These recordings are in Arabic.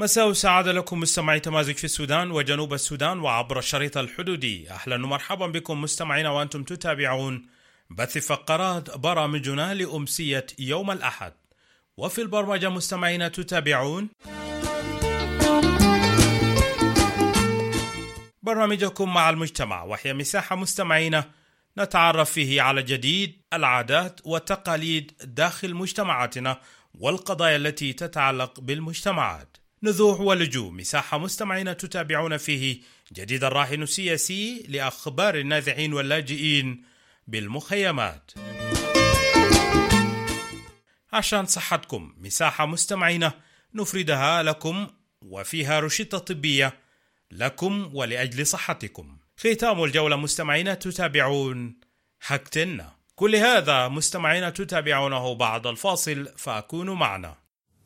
مساء سعادة لكم مستمعي تمازج في السودان وجنوب السودان وعبر الشريط الحدودي. أهلا ومرحبا بكم مستمعين وأنتم تتابعون بث فقرات برامجنا لأمسية يوم الأحد. وفي البرمجة مستمعين تتابعون برنامجكم مع المجتمع، وهي مساحة مستمعين نتعرف فيه على جديد العادات والتقاليد داخل مجتمعاتنا والقضايا التي تتعلق بالمجتمعات. نزوح ولجوء، مساحة مستمعين تتابعون فيه جديد الراهن السياسي لأخبار النازحين واللاجئين بالمخيمات. عشان صحتكم، مساحة مستمعين نفردها لكم وفيها روشتة طبية لكم ولأجل صحتكم. ختام الجولة مستمعين تتابعون حكتنا. كل هذا مستمعين تتابعونه بعد الفاصل، فأكونوا معنا.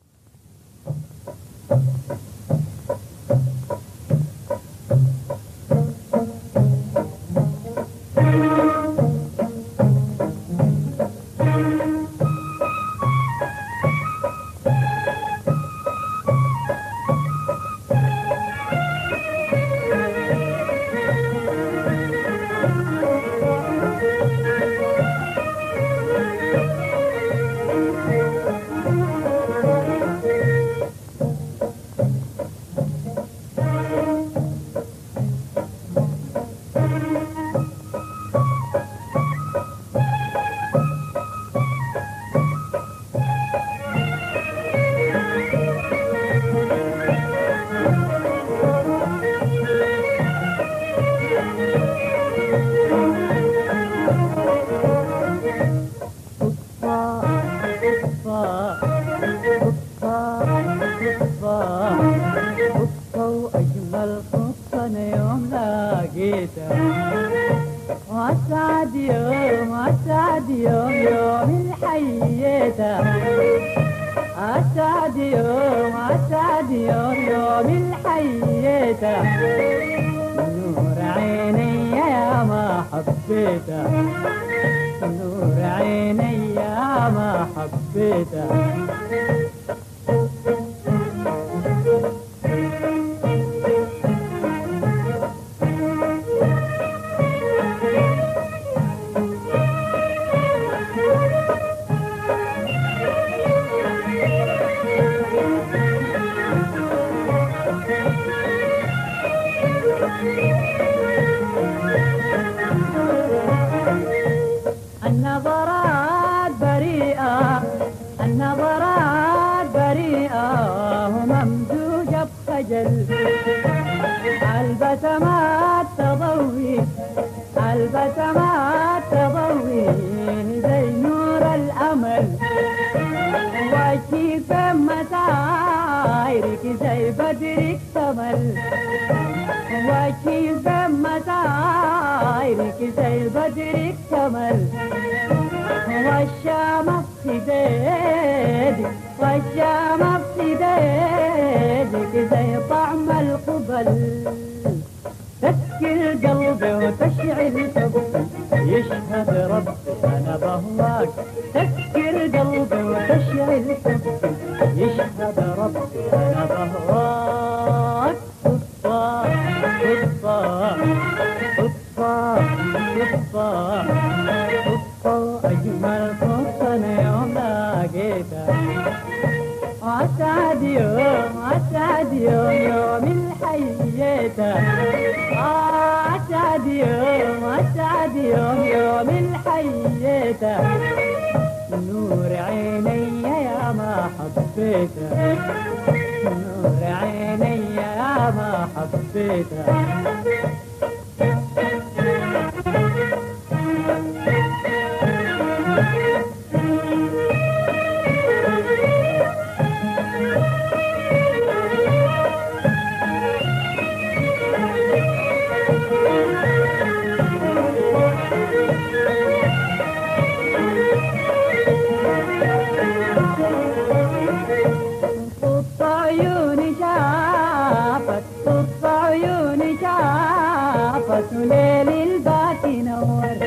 ليل البات نور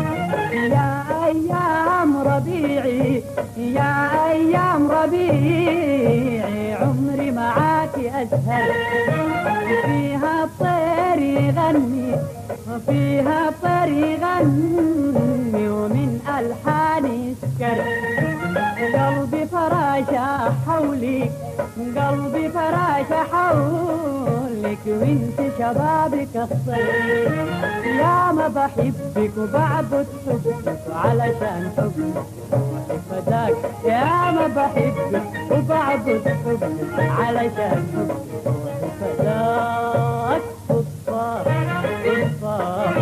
يا أيام ربيعي يا أيام ربيعي عمري معاك أسعد تسهر فيها الطير يغني فيها الطير يغني ومن ألحان يسكر قلبي فراشة حولي قلبي فراشة حولك وانت شبابك الصيف يا ما بحبك وبعبد حبك علشان حبك فداك يا ما بحبك وبعبد حبك علشان حبك فداك صفار صفار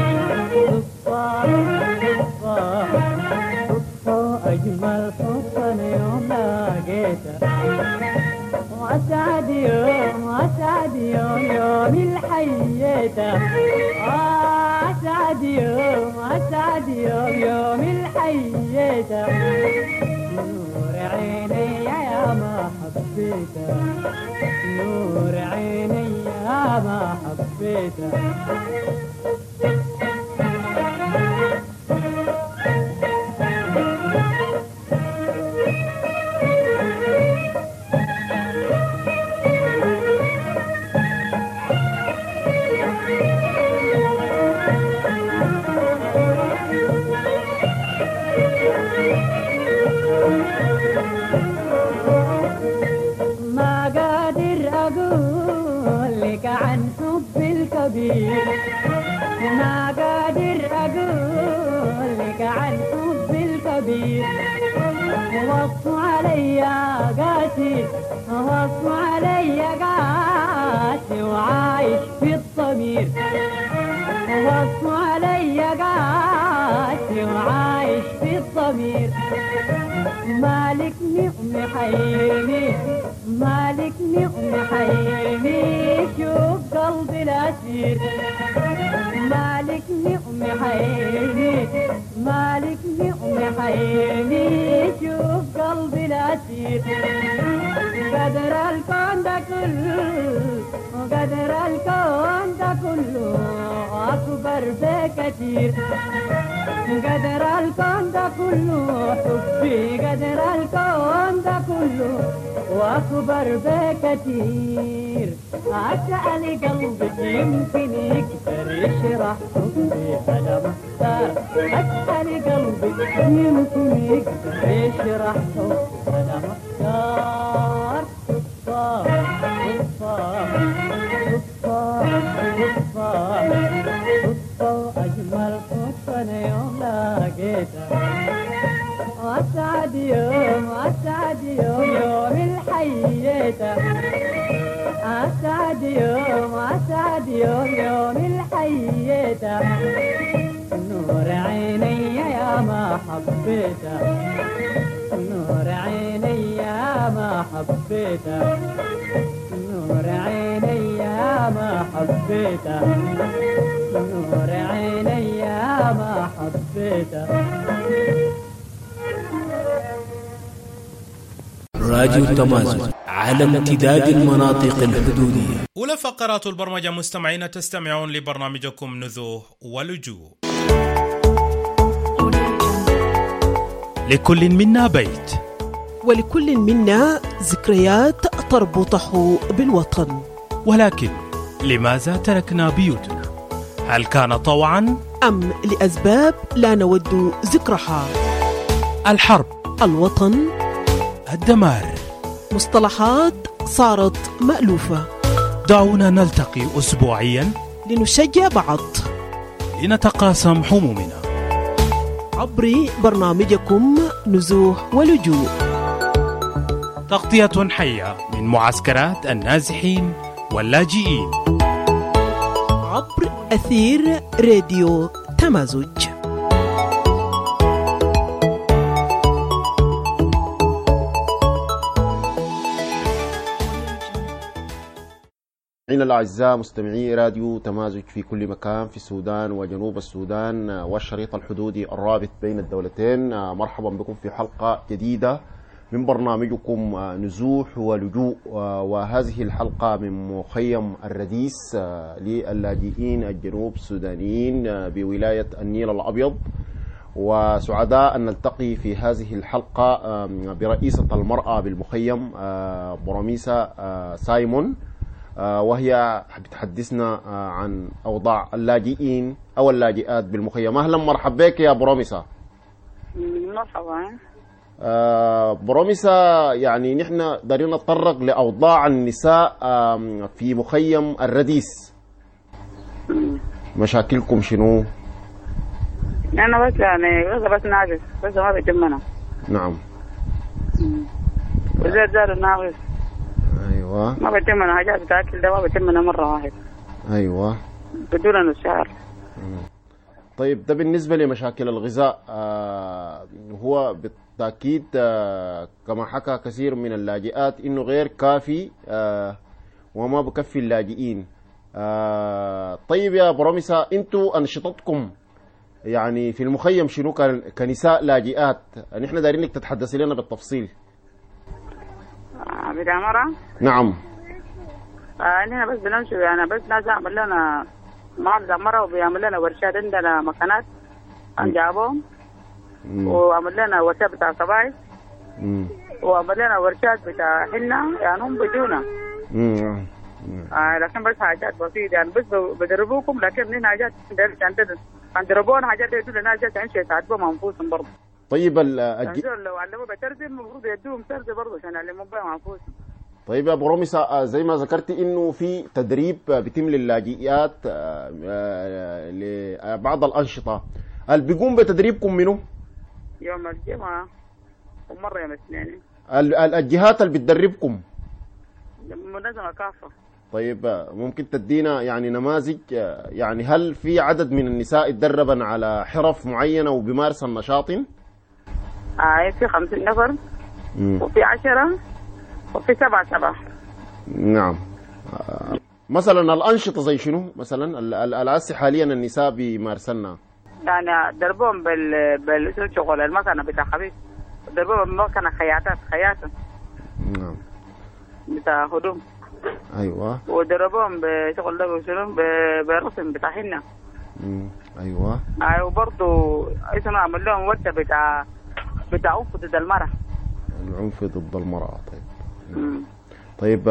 صفار صفار أجمل حب يوم لقيته وأسعد يوم وأسعد يوم الحيته أسعد يوم وأسعد يوم الحيته نور عيني يا ما حبيته نور عيني يا ما حبيته ما قادر أقول لك عن حب الكبير ما قادر أقول لك عن حب الكبير وصوا علي قاسي وصوا علي قاسي وعايش في الضمير وصوا علي قاسي وعايش في الضمير مالكني محيرني مالكني محيرني شوف قلبي الأسير مالكني محيرني مالكني محيرني شوف قلبي الأسير قدر الكون ده كله قدر الكون ده كله أكبر بكثير قدر الكون ده كله حبي قدر الكون ده كله وأكبر بكثير أسأل قلبك يمكن يقدر يشرح حبي أنا محتار أسأل قلبك يمكن يقدر يشرح حبي أنا محتار صفار صفار صفار صفار صفار أجمل حب أنا يوم لقيته أسعد يوم أسعد يوم الحيته أسعد يوم أسعد يوم الحيته نور عيني يا ما حبيته نور عيني يا ما حبيته نور عيني يا ما حبيته نور عيني يا ما حبيته راديو تمازن على امتداد المناطق الحدودية. أولى فقرات البرمجة مستمعين تستمعون لبرنامجكم نزوح ولجوء. لكل منا بيت ولكل منا ذكريات تربطه بالوطن، ولكن لماذا تركنا بيوتنا؟ هل كان طوعا أم لأسباب لا نود ذكرها؟ الحرب، الوطن، الدمار، مصطلحات صارت مألوفة. دعونا نلتقي أسبوعيا لنشجع بعض، لنتقاسم همومنا عبر برنامجكم نزوح ولجوء، تغطية حية من معسكرات النازحين واللاجئين عبر أثير راديو تمازج. الأعزاء مستمعي راديو تمازج في كل مكان في السودان وجنوب السودان والشريط الحدودي الرابط بين الدولتين، مرحبا بكم في حلقة جديدة من برنامجكم نزوح ولجوء، وهذه الحلقة من مخيم الرديس للاجئين الجنوب السودانيين بولاية النيل الأبيض. وسعداء أن نلتقي في هذه الحلقة برئيسة المرأة بالمخيم براميسة سايمون، وهي بتحدثنا عن أوضاع اللاجئين أو اللاجئات بالمخيم. أهلا مرحبا بك يا بروميسا. مرحبا. بروميسا، يعني نحن دارين نتطرق لأوضاع النساء في مخيم الرديس. مشاكلكم شنو؟ أنا بس يعني بس ناقص، بس ما بيتمنا. نعم. وزاد الناقص. أيوة. ما بيتمنا حاجات بتاكل ده، ما بيتمنا مرة واحدة. أيوة. بدون الشهر. طيب، ده بالنسبة لمشاكل الغذاء. هو بالتأكيد كما حكى كثير من اللاجئات إنه غير كافي وما بكفي اللاجئين. طيب يا بروميسا، أنتوا أنشطتكم يعني في المخيم شنو كنساء لاجئات؟ نحن دايرينك تتحدثي لنا بالتفصيل. بتاع مرة؟ نعم. نحن بس بنمشي يعني، بس ناس يعمل لنا معرض مرة وبيعمل لنا ورشات عندنا مكانات جابهم، وعمل لنا ورشات بتاع صبايا، وعمل لنا ورشات بتاع حنة، يعني هم بدونا. لكن بس حاجات بسيطة يعني، بس بدربوكم، لكن من حاجات عندنا دربونا حاجات يدوا لنا جات عن شيء تعذبهم انفسهم برضه. طيب لو علموا بتربية المفروض يدوهم تربية برضه عشان يعلموا بها انفسهم. طيب يا بروميسا، زي ما ذكرتي انه في تدريب بيتم للاجئات لبعض الانشطه، هل بيقوم بتدريبكم منه؟ يوم الجمعه ومره يوم الاثنين. الجهات اللي بتدربكم منظمه كافه. طيب، ممكن تدينا يعني نماذج؟ يعني هل في عدد من النساء اتدربن على حرف معينه وبيمارس النشاط؟ في 50 نفر وفي 10 وفي 7. نعم. مثلا الأنشطة زي شنو؟ مثلا الأسي حاليا النساء بيمارسنها يعني دربهم بالشغل المكنة بتاع خبيث، دربهم بالمكنة خياطة. نعم. بتاع هدوم. أيوة. ودربهم بشغل ده شنو بالرسم بتاع حنة. أيوة. وبرضه اسمه عمل لهم ورشة بتاع عنف ضد المرأة. العنف ضد المرأة. طيب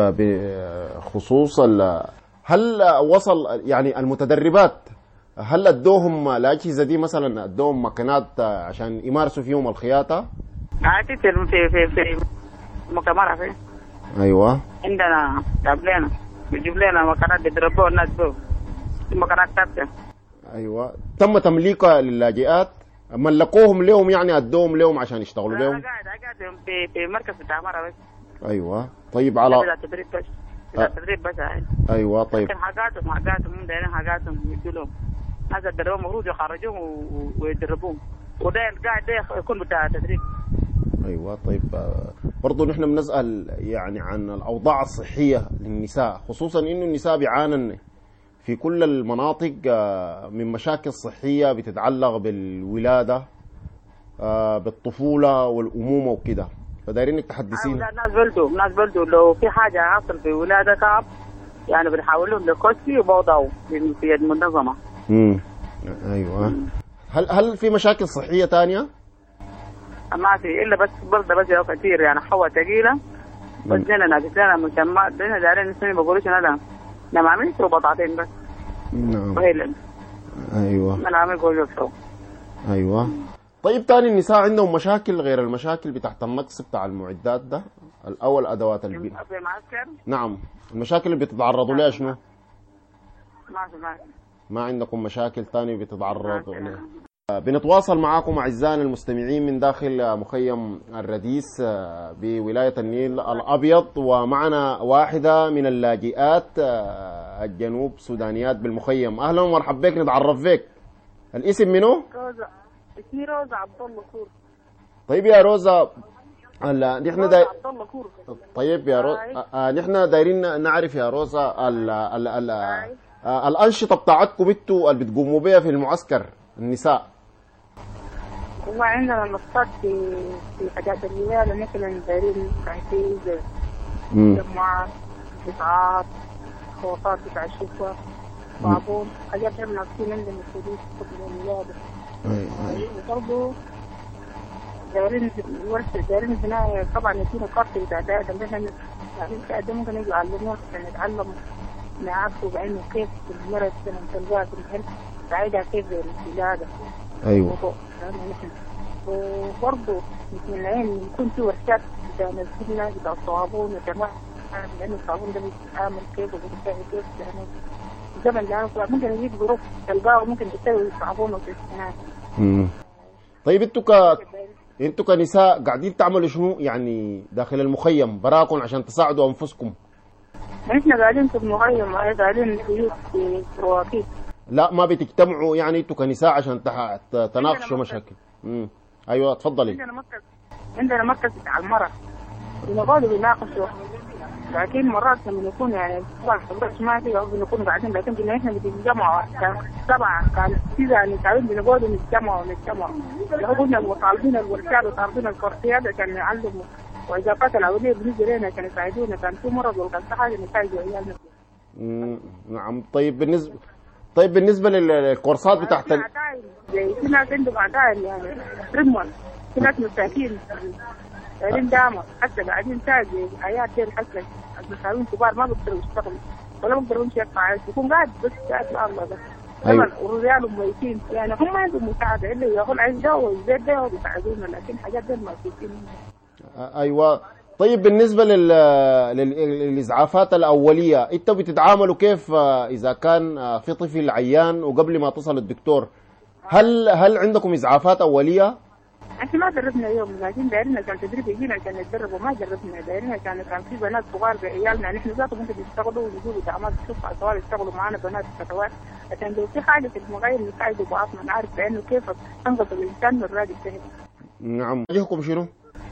بخصوص هل وصل يعني المتدربات، هل ادوهم الأجهزة دي؟ مثلا ادوهم مكانات عشان يمارسوا فيهم الخياطة؟ في مكامرة فيه. ايوه. عندنا بيجيب لنا مكانات بيدربوا الناس فيه، مكانات ثابتة. ايوه. تم تمليكها للاجئات؟ ملكوهم لهم يعني ادوهم لهم عشان يشتغلوا لهم؟ انا قاعد في مركز بتاع مرة بس. ايوه. طيب على تدريب بس. تدريب بس. ايوه. طيب لكن حاجاتهم دايرين حاجاتهم يدوا لهم ناس يدربوهم، المفروض يخرجوهم ويدربوهم، وده قاعد يكون بتاع تدريب. ايوه. طيب برضه نحن بنسأل يعني عن الاوضاع الصحية للنساء، خصوصا انه النساء بيعانن في كل المناطق من مشاكل صحية بتتعلق بالولادة، بالطفولة والأمومة وكده، فدايرينك تحدثينا. ناس بلدوا لو في حاجة حصل في ولادة كعب يعني بنحولهم لكوسي وبوضعوا في المنظمة. ايوه. هل في مشاكل صحية تانية؟ ما في الا بس برضه بس كثير يعني حوا ثقيلة، بس لنا ناقص لنا مسمات، لنا دايرين نسمي بقولوش انا نعمل وبطاطين بس. نعم. وهيلن. ايوه. انا عامل قول ايوه. طيب تاني النساء عندهم مشاكل غير المشاكل بتاعت النقص بتاع المعدات ده الاول ادوات البيت؟ في المعسكر؟ نعم. المشاكل اللي بتتعرضوا لها شنو؟ ما عندكم مشاكل تاني بتتعرضوا لها؟ بنتواصل معاكم أعزائنا المستمعين من داخل مخيم الرديس بولاية النيل الأبيض، ومعنا واحدة من اللاجئات الجنوب سودانيات بالمخيم. أهلا ومرحبا بك، نتعرف بك. الاسم منو؟ روزا. اسمي روزا عبد الله كور. طيب يا روزا، نحن طيب يا روزا، نحن دايرين نعرف يا روزا الأنشطة بتاعتكم انتوا اللي بتقوموا بها في المعسكر النساء. والله عندنا نشاطات في حاجات الولادة، مثلا دايرين تحفيز، جمعات، إسعاف، خوصات بتاع الشفوة، صابون، حاجات احنا ناقصين عندنا مسؤولين في الولادة. وبرضه دايرين ورشة، دايرين بناء طبعا يدينا كارت بتاع ده، عندنا المساعد ده ممكن يجوا يعلمونا عشان نتعلم نعرفوا بعينه كيف المرض تلقاها في المحل ساعدها كيف الولادة. أيوة. وبرضه متمنعين يكون في ورشات عشان الناس بتاع الصابون وكمان لأن الصابون ده بيتعامل كيف وبيساعد كيف يعني الزمن ده ممكن يجيب ظروف تلقاه وممكن تسوي صابون وتسخنات. طيب انتوا كنساء قاعدين تعملوا شنو يعني داخل المخيم براكم عشان تساعدوا انفسكم؟ احنا قاعدين في المخيم قاعدين في رواكيب. لا ما بتجتمعوا يعني انتوا كنساء عشان تناقشوا مشاكل؟ ايوه اتفضلي. عندنا مركز بتاع المرأة بنقعدوا بنناقشوا، لكن مرات لما نكون يعني طبعا ما في بنكون قاعدين، لكن احنا بنتجمعوا طبعا كان في يعني تعبين بنقعدوا نتجمعوا لو قلنا طالبين الورشات وطالبين الكورسات عشان نعلموا، واذا فات العوديه بنيجي لنا عشان يساعدونا، كان في مرض وكان في حاجه نساعدوا عيالنا. نعم. طيب بالنسبه للكورسات بتاعت في ناس عندهم عدائل يعني رمل، في ناس مساكين قاعدين داما حتى قاعدين تاجي حياة دير حتى المساوين كبار ما بيقدروا يشتغلوا ولا بيقدروا يمشوا عايش يكون قاعد بس قاعد الله بس. أيوة. ورجالهم ميتين يعني هم ما عندهم مساعدة إلا ياخذ عايز ده والزيت ده وبيساعدونا، لكن حاجات دير ما فيين. أيوة. طيب بالنسبة للإسعافات الأولية أنتوا بتتعاملوا كيف إذا كان في طفل عيان وقبل ما تصل الدكتور؟ هل عندكم إسعافات أولية؟ احنا ما دربنا يوم، لكن دايرنا كان تدريب يجينا عشان نتدرب وما جربنا. دايرنا كان في بنات صغار بعيالنا نحن ذاته ممكن يشتغلوا ويجيبوا دعمات الشفعة صغار يشتغلوا معنا بنات فتوات عشان لو في حاجة في المغير نساعدوا بعضنا نعرف بأنه كيف تنقذ الإنسان من الراجل سهل. نعم. وجهكم شنو؟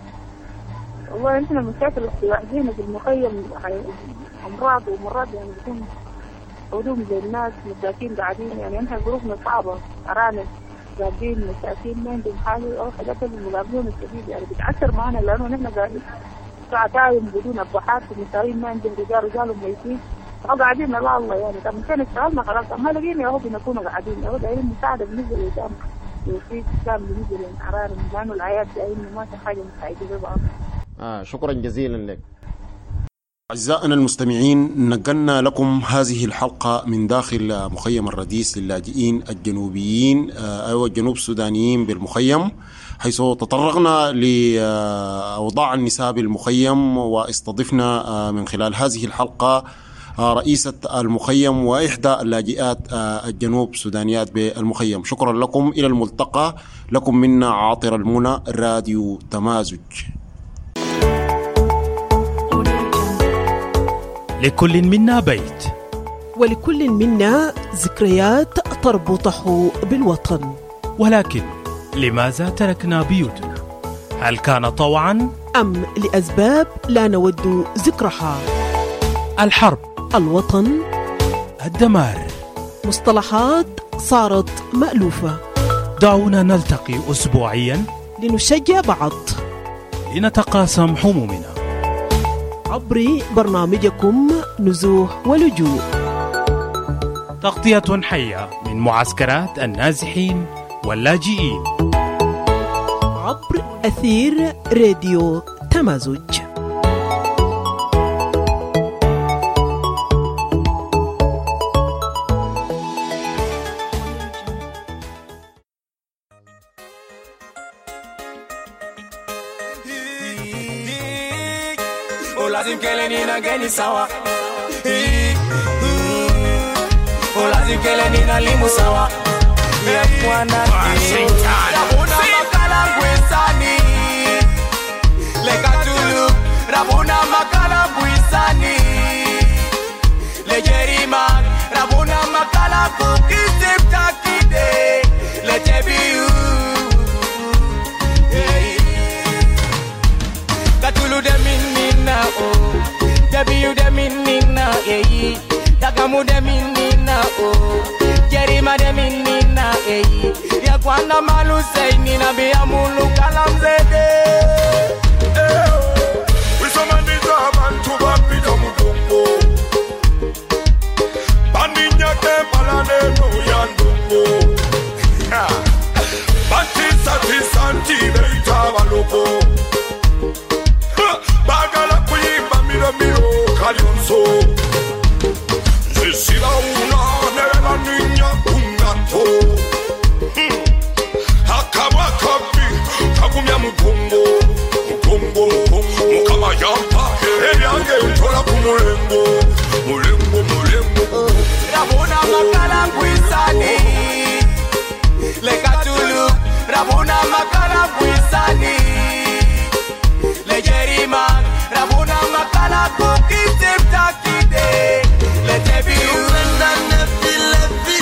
والله احنا المشاكل اللي واجهنا في المخيم أمراض ومرات يعني بيكون علوم زي الناس مساكين قاعدين يعني احنا ظروفنا صعبة، أرانب قاعدين مساكين ما عندهم حاجة أو حاجات اللي مقابلون الشديد يعني بتأثر معنا، لأنه نحن قاعدين ساعتين بدون أبحاث ومساوين ما عندهم رجالهم ميتين أو قاعدين لا الله يعني. طب ممكن اشتغلنا خلاص ما لقينا يا هو بنكون قاعدين يا هو دايرين مساعدة بالنسبة للإنسان وفي كلام بالنسبة للحرارة، لأنه الحياة دايما ما في حاجة مساعدة ببعض. شكرا جزيلا لك. أعزائنا المستمعين، نقلنا لكم هذه الحلقة من داخل مخيم الرديس للاجئين الجنوبيين أو الجنوب السودانيين بالمخيم، حيث تطرقنا لأوضاع النساء بالمخيم واستضفنا من خلال هذه الحلقة رئيسة المخيم وإحدى اللاجئات الجنوب السودانيات بالمخيم. شكرا لكم، إلى الملتقى. لكم منا عاطر المنى، راديو تمازج. لكل منا بيت ولكل منا ذكريات تربطه بالوطن، ولكن لماذا تركنا بيوتنا؟ هل كان طوعا أم لأسباب لا نود ذكرها؟ الحرب، الوطن، الدمار، مصطلحات صارت مألوفة. دعونا نلتقي أسبوعيا لنشجع بعض، لنتقاسم همومنا عبر برنامجكم نزوح ولجوء، تغطية حية من معسكرات النازحين واللاجئين عبر أثير راديو تمازج. lazim keleni na geni sawa lazim keleni na limu sawa ya mwana rabuna makala kwesani lekatulu rabuna makala kwesani lejerima rabuna makala kukisip takide lejebiu katulu de minina oh debiu de minina eh dagamu de minina oh jerima de minina eh ya kwana malu saini na bia mulu kalamzede wisomaniza abantu bapita mudongo bandinya ke palane no yandongo batisa tisanti beita baloko bagala kuyimba miro mulengo Rabuna makala kuisani Lekatulu Rabuna makala kuisani Lejerima Rabuna makala kukisip takide Lejebiu Pendana file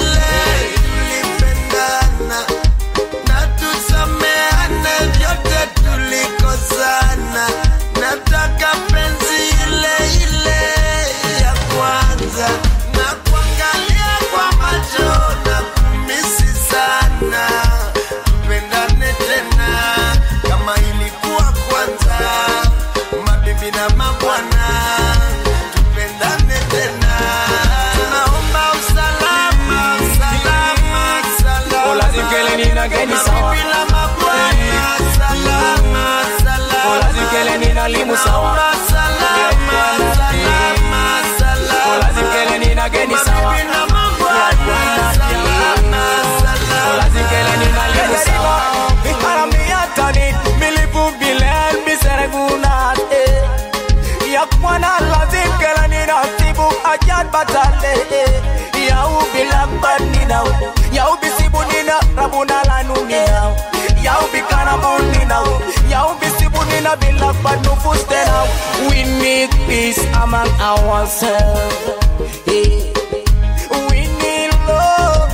Tulipendana Na tusameane vyote tulikosana Nataka penzi ile ya kwanza Na kuangalia kwa macho na kumisi sana Tupendane tena kama ilikuwa kwanza Mabibi na mabwana Tupendane tena Tunaomba usalama Ola zikele nina geni sawa Mabibi na mabwana Salama Ola zikele nina limu sawa Ola zikele nina geni sawa Ola zikele nina limu sawa Ikaramiatani milifu bilel biseregunate Yakwana la zikele nina sibu ajad batale Yau bilakban nina Yau bisibu nina rabuna lanu nina Yau bikanabu nina Yau bisibu nina bilakban nufus tena We need peace among ourselves We need love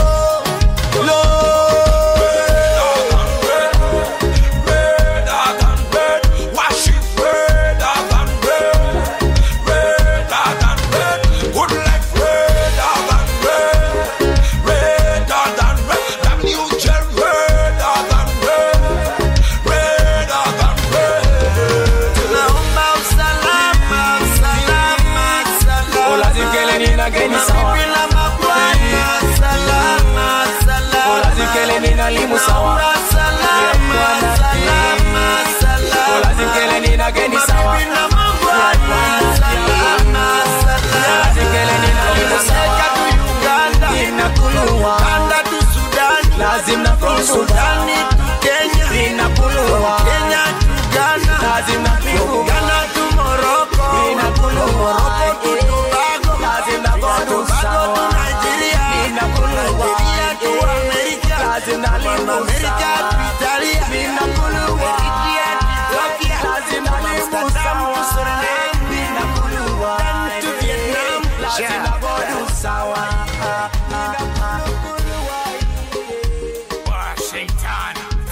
Limu sawa salama Ola zikele nina geni sawa salama Ola zikele nina limu sawa Nina kuluwa Kanda tu Sudan Lazim na from Sudan to Kenya Nina kuluwa Kenya to Ghana Lazim na kuluwa Ghana to Morocco Nina kuluwa Morocco to Tobago Lazim na go to Nigeria Nina kuluwa Nigeria to America Lazima limu America to Italia Nina kuluwa Lazima limu sawa Nina kuluwa to Vietnam Lazima bodu sawa Nina kuluwa Washington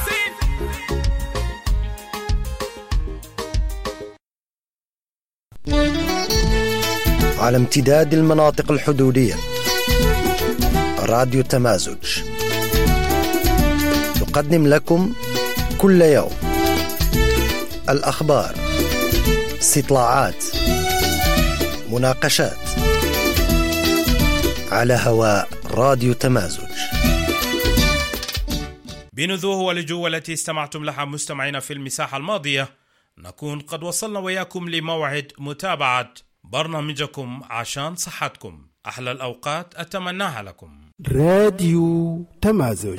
على امتداد المناطق الحدودية راديو تمازج يقدم لكم كل يوم الأخبار، استطلاعات، مناقشات على هواء راديو تمازج. بنذوه ولجوه التي استمعتم لها مستمعين في المساحة الماضية، نكون قد وصلنا وياكم لموعد متابعة برنامجكم عشان صحتكم. أحلى الأوقات أتمناها لكم. راديو تمازج.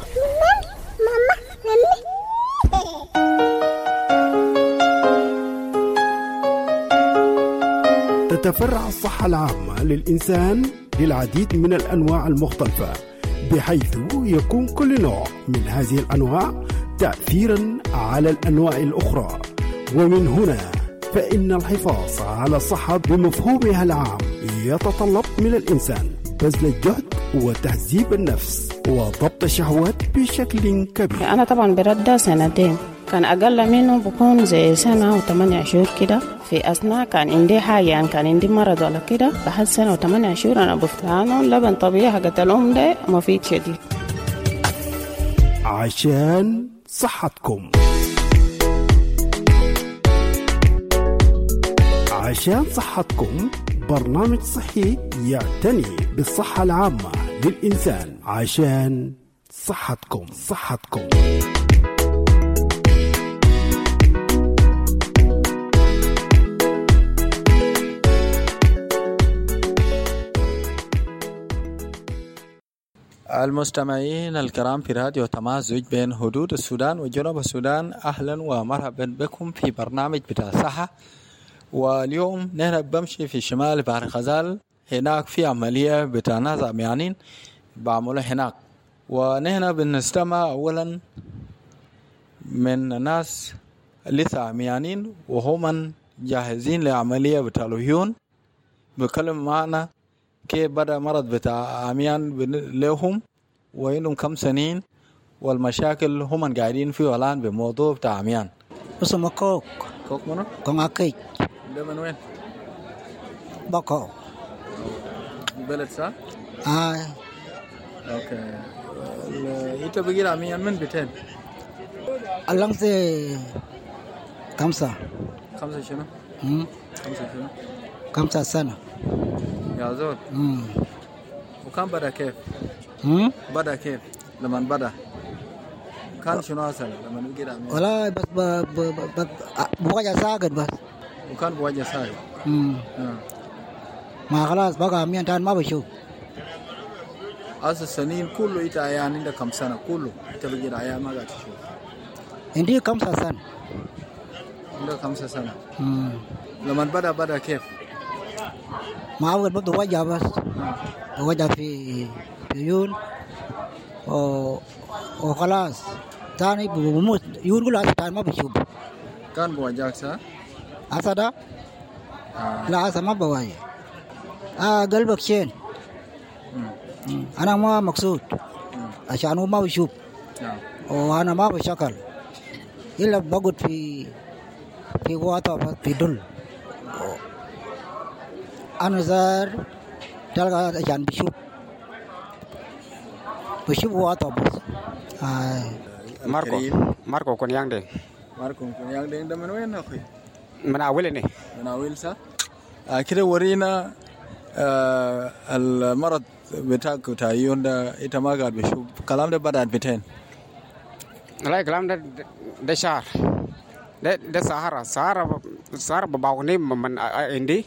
تتفرع الصحة العامة للإنسان للعديد من الأنواع المختلفة، بحيث يكون كل نوع من هذه الأنواع تأثيرا على الأنواع الأخرى. ومن هنا فإن الحفاظ على الصحة بمفهومها العام يتطلب من الإنسان بذل الجهد وتهذيب النفس وضبط الشهوات بشكل كبير. أنا طبعا برد 2 سنين، كان أقل منه بكون زي 1 و8 شهور كده. في أثناء كان عندي حاجة، يعني كان عندي مرض ولا كده، بعد 1 و8 شهور أنا بفتانه لبن طبيعي حقت الأم ده مفيد شديد. عشان صحتكم، عشان صحتكم، برنامج صحي يعتني بالصحة العامة للإنسان. عشان صحتكم. المستمعين الكرام في راديو تمازج بين حدود السودان وجنوب السودان، أهلا ومرحبا بكم في برنامج بتاع صحة. واليوم نحن بمشي في شمال بحر غزال، هناك في عملية بتاع ناس عميانين بعملها هناك، ونحن بنستمع أولا من ناس لسه عميانين وهم جاهزين لعملية بتاع العيون، بيتكلم معنا كيف بدأ مرض بتاع عميان لهم وإنهم كم سنين والمشاكل هم قاعدين فيه الآن بموضوع بتاع عميان. اسمه كوك منو؟ كون أكيد. ده من وين؟ بكو. بلد صح؟ اوكي. انت بقيل عميان من بيتين؟ اللمسة 5 شنو؟ 5 سنة يا زول. وكان بدأ كيف؟ بدأ كيف؟ لما بدأ كان شنو أصلا لما بقيل عميان؟ والله بس بوجه ساقط بس. وكان بوجه ساقط. ما خلاص بقى عميان تاني ما بشوف. السنين كله إنت عيان عندك كم سنة كله إنت بقيل عيان ما قاعد تشوف؟ عندي 5 سنة. عندك 5 سنة. لما بدأ كيف؟ ما أول بدو وجه بس. وجه في عيون وخلاص تاني بموت يون كله تاني ما بشوف. كان بوجهك صح؟ أصلا لا أصلا ما بواجه. قلبك شين. أنا ما مقصود عشان هو ما بشوف وأنا ما بشكل إلا بقعد في وقت في دل. أنا زار تلقى عشان بشوف وقت بس. ماركو كونيان دي. ده من وين أخي؟ من أولني. من أول صح؟ كده ورينا المرض بتاعك تعيون ده إنت ما قاعد بشوف كلام ده بدأ بتين. لا كلام ده شهر ده سهرة بباوني من عندي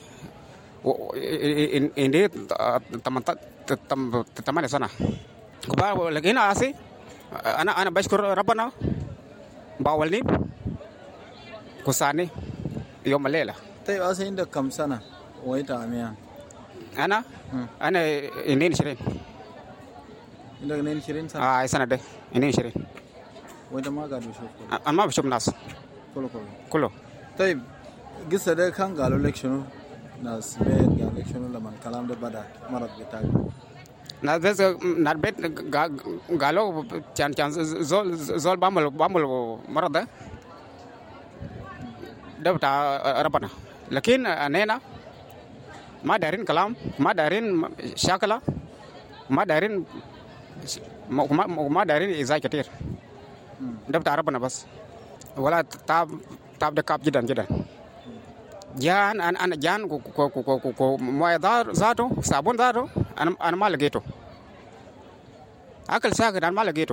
8 سنة. لكن أسي أنا بشكر ربنا باولني كساني يوم الليلة. طيب أسي عندك كم سنة وإنت عميان؟ أنا 22. عندك 22 سنة؟ سنة ده 22. وإنت ما قاعد بشوف؟ أنا ما بشوف ناس كله. طيب قصة ده كان قالوا لك شنو؟ ناس بيت قالوا لك شنو لما الكلام ده بدأ مرض بتاعك؟ ناس بيت قالوا كان زول بعمل مرض ده بتاع ربنا، لكن أنا ما دارين كلام، ما دارين شاكلة، ما دارين إزاي كتير. ده بتاع ربنا بس. ولا تعب ده كاب جدا. جان أنا جان مويه ذاته صابون ذاته أنا ما لقيته. أكل ساكت أنا ما لقيته.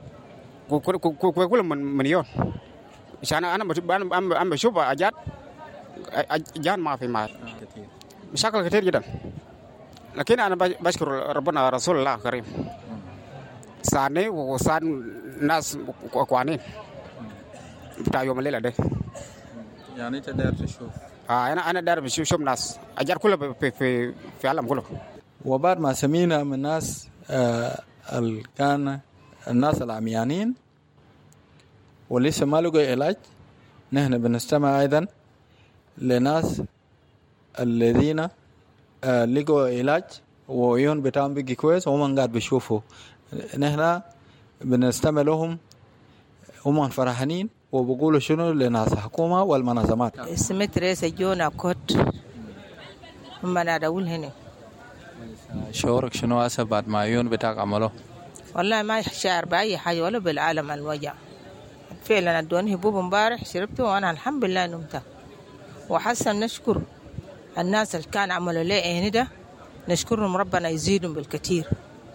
كل من يوم. عشان أنا بشوف أجاد جان ما في مال. مشاكل كتير جدا. لكن أنا بشكر ربنا رسول الله كريم. ساني وسان ناس قوانين بتاع يوم الليلة ده. يعني أنت داير تشوف؟ أنا داير بشوف ناس أجار كله في العالم كله. وبعد ما سمينا من الناس كان الناس العميانين ولسه ما لقوا علاج، نحن بنستمع أيضا لناس الذين لقوا علاج وعيون بتاعهم بيجي كويس وهم قاعد بيشوفوا. نحن بنستمع لهم، هم فرحانين وبقولوا شنو لناس الحكومة والمنظمات. اسمي تريسا جونا كوت من أدول هنا. شعورك شنو هسه بعد ما عيون بتاعك عملوه؟ والله ما شعر بأي حاجة ولا بالعالم الوجع. فعلا ادوني حبوب امبارح شربته وانا الحمد لله نمت. وحسن نشكر الناس اللي كان عملوا لي عيني ده، نشكرهم ربنا يزيدهم بالكثير.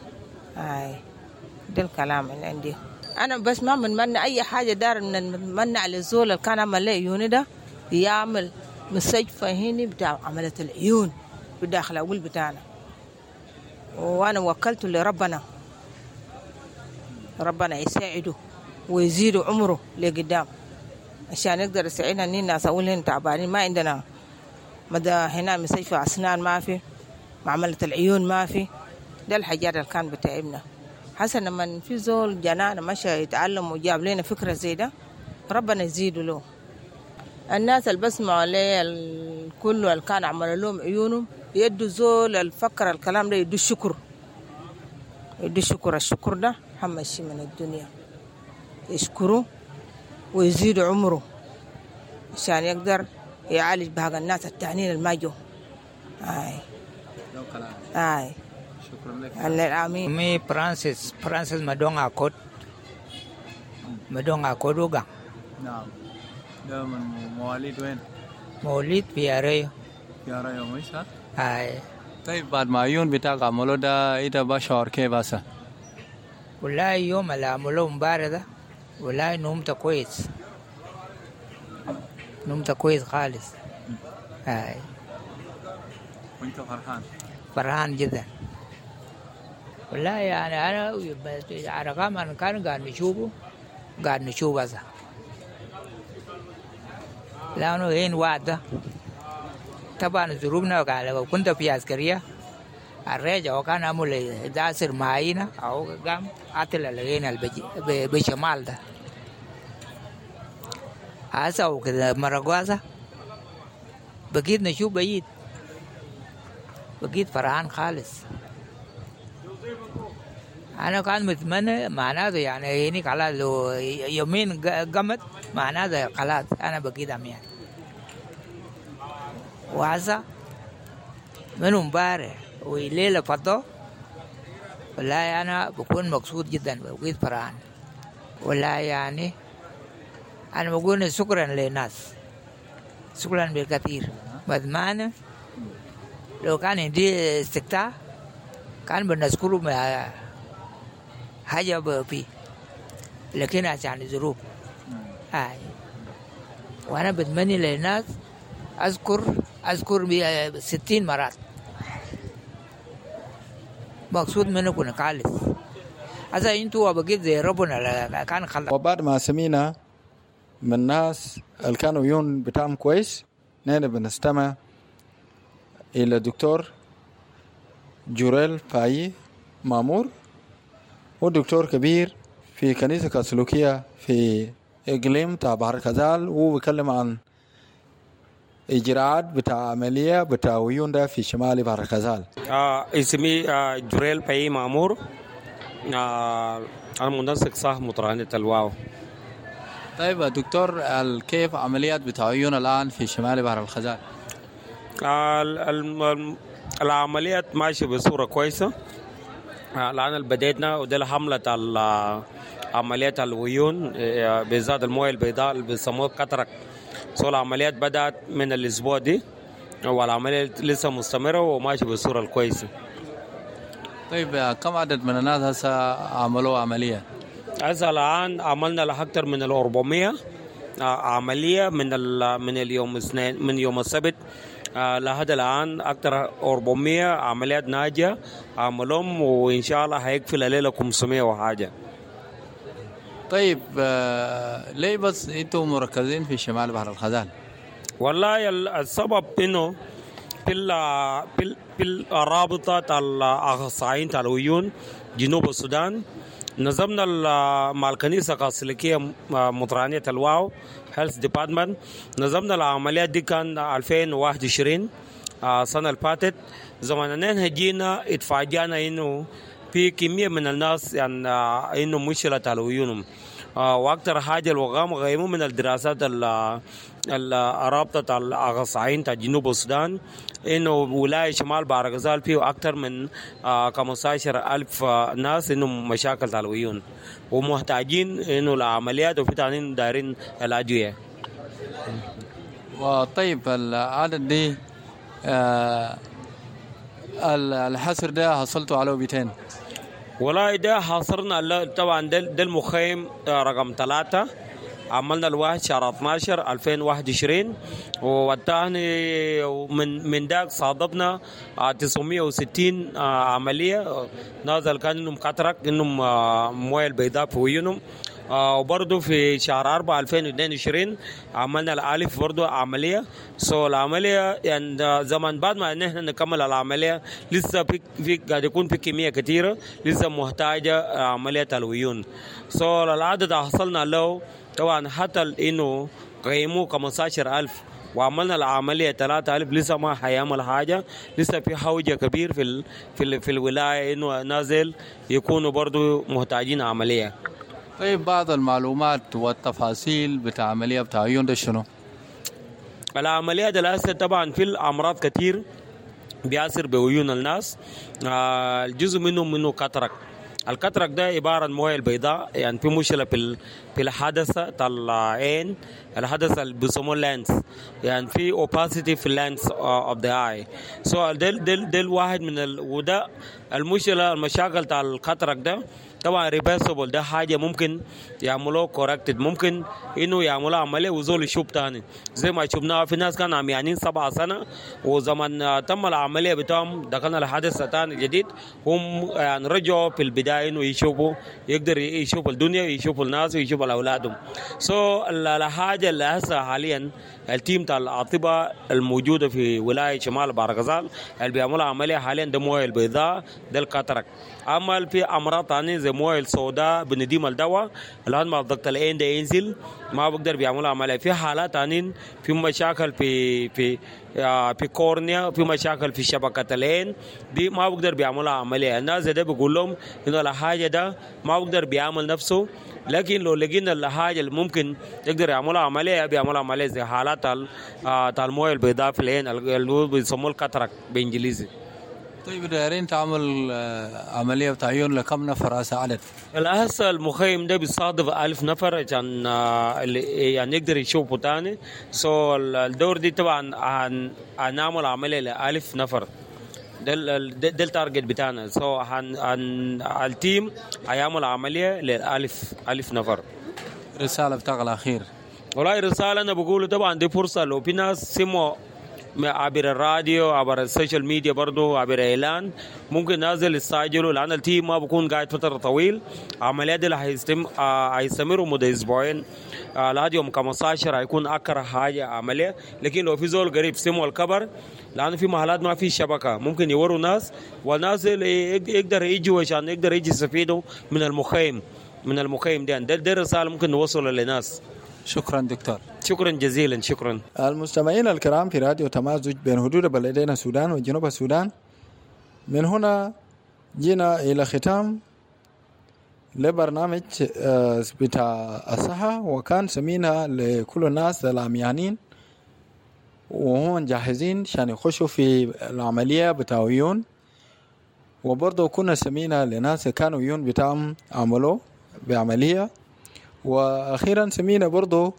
ده الكلام اللي عندي. انا بس ما بنمنى اي حاجه دار نمنى على الزول اللي كان عمل لي عيوني ده يعمل مستشفى هنا بتاع عمليه العيون بداخل اول بتاعنا، وانا وكلته لربنا، ربنا يساعده ويزيدوا عمره لقدام عشان يقدر يساعدنا. الناس أقول هنا تعبانين ما عندنا مدى هنا مستشفى أسنان ما في، معملة العيون ما في. ده الحاجات اللي كان بتعبنا. حسن لما في زول جنانا مشى يتعلم وجاب لنا فكرة زي ده ربنا يزيده له. الناس اللي بسمعوا عليه الكل اللي كان عملوا لهم عيونهم يدوا زول الفكر الكلام ده، يدوا الشكر، يدوا الشكر. الشكر ده أهم شيء من الدنيا، يشكروا ويزيدوا عمره عشان يقدر يعالج بهذا الناس التانيين الماجو. آي شكرا لك. آمين. مي فرانسيس مدونغ أكود وقع. نعم. ده من مواليد وين؟ مواليد في أريو. في أريو مش ها؟ أي. طيب بعد ما عيون بتاعك عملوا ده إيه بشعر كيف هسه؟ والله يوم اللي عملوه مباردة والله نمت كويس خالص. أي. وأنت فرحان جدا والله. يعني أنا على رقم أنا كان قاعد نشوفه هذا، لأنه هين وعده طبعا ظروفنا. لو كنت في عسكرية الرجع وكان عمل داسر معينة أو قام قاتل لغينا بشمال ده هسا وكذا مرقواسة بقيت نشوف بعيد، بقيت فرحان خالص. أنا كان متمنى معناته يعني هنيك خلاص لو يومين قمت معناته خلاص أنا بقيت أميان. وهسا من مبارح وليلة فضو والله أنا بكون مقصود جدا، بقيت فرحان والله. يعني أنا بقول شكرا للناس، شكرا بالكثير. بدمانة لو كان عندي استقطاع كان بنذكره حاجة فيه، لكن عشان الظروف وأنا بتمنى للناس أذكر 60 مرات مقصود منه كنا خالص. هذا أنتوا بقيت زي ربنا كان خلق. وبعد ما سمينا من الناس اللي كانوا عيون بتاعهم كويس، نحن بنستمع إلى الدكتور جوريل فاي مامور، هو دكتور كبير في كنيسة كاثوليكية في إقليم تاع بحر الغزال، وهو بيتكلم عن إجراءات بتاع عملية بتاع عيون ده في شمال بحر الغزال. اسمي جوريل فاي مامور، أنا منسق صاحب مطرانة الواو. طيب دكتور، كيف عمليات بتاع عيون الآن في شمال بحر الغزال؟ العمليات ماشية بصورة كويسة. الآن بدينا وده حملة عمليات العيون بالذات المويه البيضاء اللي بيسموها كاتراك. العمليات بدأت من الأسبوع دي والعملية لسه مستمرة وماشية بصورة كويسة. طيب كم عدد من الناس هسه عملوا عملية؟ هسه الآن عملنا لأكثر من 400 عملية من اليوم الاثنين، من يوم السبت لهذا الآن أكثر 400 عمليات ناجية عملهم، وإن شاء الله هيكفي الليلة 500 وحاجة. طيب ليه بس أنتم مركزين في شمال بحر الغزال؟ والله السبب إنه في الرابطة الأخصائيين العيون جنوب السودان نظمنا مع الكنيسة الكاثوليكية مطرانية الواو هيلث ديبارتمنت، نظمنا العمليات دي كان 2021 السنة اللي فاتت. زماننا هجينا اتفاجئنا انه في كمية من الناس يعني انه مشكلة العيونهم، واكثر حاجة الوغام غيموا من الدراسات الرابطة الأخصائيين تاع جنوب السودان انه ولاية شمال بحر الغزال فيه اكثر من 15,000 ناس انهم مشاكل تاع العيون ومحتاجين انه العمليات وفي تانين دايرين الادوية. وطيب العدد دي الحصر ده حصلتوا عليه 200؟ والله ده حاصرنا طبعا ده المخيم رقم 3 عملنا الواحد شهر 12 2021 والثاني من داك صادفنا 960 عملية نازل كان انهم كاتراك انهم مويه البيضاء في عيونهم. وبرضه في شهر 4 2022 عملنا الألف برضه عملية العملية يعني زمان بعد ما نحن نكمل العملية لسه في قاعد يكون في كمية كثيرة لسه محتاجة عملية العيون. العدد حصلنا له طبعا حتى إنه قيموا 15,000 وعملنا العملية 3,000 لسه ما حيعمل حاجة. لسه في حوجة كبير في الولاية إنه نازل يكونوا برضو محتاجين عملية. طيب بعض المعلومات والتفاصيل بتاع عملية بتاع عيون ده شنو؟ العملية ده الأسد طبعا في الأمراض كتير بيأثر بعيون الناس. الجزء منه كاتراك. الكاتراك ده عبارة عن موية البيضاء يعني في مشكلة في الحدثة العين الحدثة اللي بيسموه لينس يعني في opacity في اللينس of the eye. ده واحد من وده المشاكل تاع الكاتراك ده طبعا ريفرسبل. ده حاجة ممكن يعملوه كوركتد ممكن انه يعملوا عملية وزول يشوف تاني زي ما شفنا في ناس كانوا عميانين 7 سنة وزمن تم العملية بتاعهم دخلنا الحادثة تاني جديد هم يعني رجعوا في البداية انه يشوفوا يقدر يشوف الدنيا يشوف الناس ويشوف الاولادهم. الحاجة اللي هسه حاليا التيم تاع الأطباء الموجودة في ولاية شمال بارغزال اللي بيعملوا عملية حاليا ده موية البيضاء ده الكاتراك. أما في أمراض تانية زي موية السوداء بنديم الدواء الآن ما ضغط العين ده ينزل ما بقدر بيعملوا عملية. في حالات تانية في مشاكل في كورنيا في مشاكل في شبكة العين دي ما بقدر بيعملوا عملية. الناس ده بيقول لهم إنه الحاجة ده ما بقدر بيعمل نفسه لكن لو لقينا الحاجة اللي ممكن يقدر يعملوا عملية بيعملوا عملية زي حالات الموية البيضاء في العين اللي بيسموه الكاتراك بإنجليزي. طيب دايرين تعمل عملية بتاع عيون لكم نفر هسه عدد؟ هسه المخيم ده بيصادف 1000 نفر عشان يعني يقدر يشوفوا تاني. الدور دي طبعا هنعمل عملية ل1000 نفر ده التارجت بتاعنا. التيم هيعمل عملية ل1000 نفر. رسالة بتاعك الأخير؟ والله رسالة أنا بقوله طبعا دي فرصة لو في ناس سمعوا عبر الراديو عبر السوشيال ميديا برضو عبر إعلان ممكن نازل يستعجلوا لأن التيم ما بكون قاعد فترة طويل. عمليات دي هيستمروا مدة أسبوعين لحد يوم 15 هيكون أكثر حاجة عملية. لكن لو في زول قريب سموا الكبر لأن في محلات ما في شبكة ممكن يوروا ناس والناس يقدر يجوا عشان يقدر يجي يستفيدوا من المخيم ده رسالة ممكن نوصل للناس. شكرا دكتور. شكرا جزيلا. شكرا. المستمعين الكرام في راديو تمازج بين حدود بلدين السودان وجنوب السودان. من هنا جينا إلى ختام لبرنامج بتاع الصحة وكان سمينا لكل الناس العميانين وهم جاهزين عشان يخشوا في العملية بتاع عيون. وبرضه كنا سمينا لناس كانوا عيون بتاعهم عملوا بعملية. واخيرا سمينا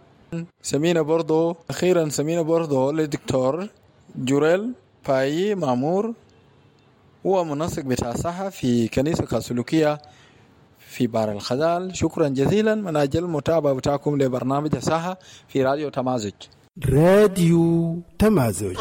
برضو للدكتور جوريل باي مامور هو منسق بتاع الصحة في كنيسة كاثوليكية في بار الخزال. شكرا جزيلا من أجل المتابعة بتاعكم لبرنامج الصحة في راديو تمازج. راديو تمازج.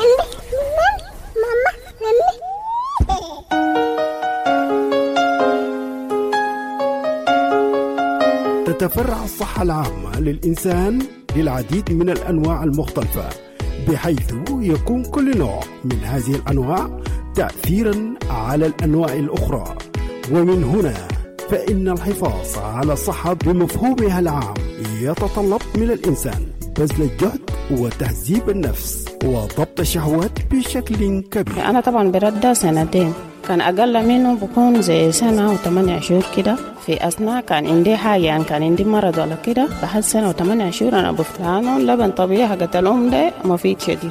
تتفرع الصحة العامة للإنسان للعديد من الأنواع المختلفة بحيث يكون كل نوع من هذه الأنواع تأثيرا على الأنواع الأخرى. ومن هنا فإن الحفاظ على الصحة بمفهومها العام يتطلب من الإنسان بذل الجهد وتهذيب النفس وضبط الشهوات بشكل كبير. أنا طبعا برد 2 سنين كان أقل منه بكون زي 1 و8 شهور كده. في أثناء كان عندي حاجة يعني كان عندي مرض ولا كده بحد 1 و8 شهور أنا بفتانه لبن طبيعي حقت الأم ده مفيد شديد